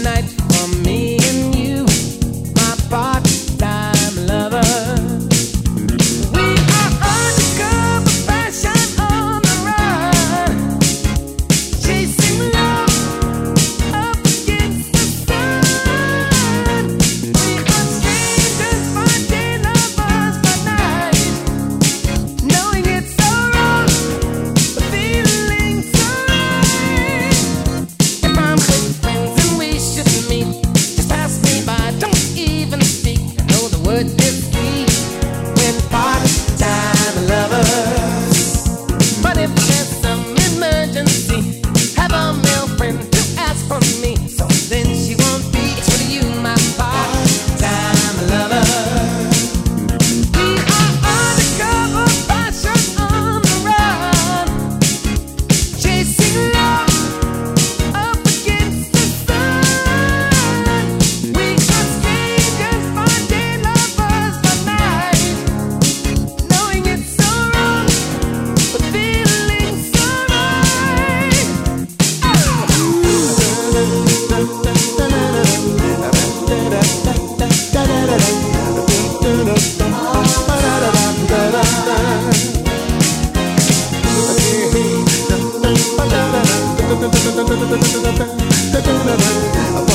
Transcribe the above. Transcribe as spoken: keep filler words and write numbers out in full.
night for me and you, my part-time lover. We are undercover fashion on the run, chasing love up against the sun. We are strangers by day, lovers by night, knowing it's so wrong, but feeling so right. If I'm with friends and we should meet, just pass me by, don't even speak. I know the word is sweet when part-time lovers. But if there's some emergency, have a male friend to ask for me, so then she won't be true to you, my part-time lover. We are undercover fashion on the run, chasing love up against the sun. We are strangers by day, lovers by night, knowing it's so wrong, but feeling so right. Oh.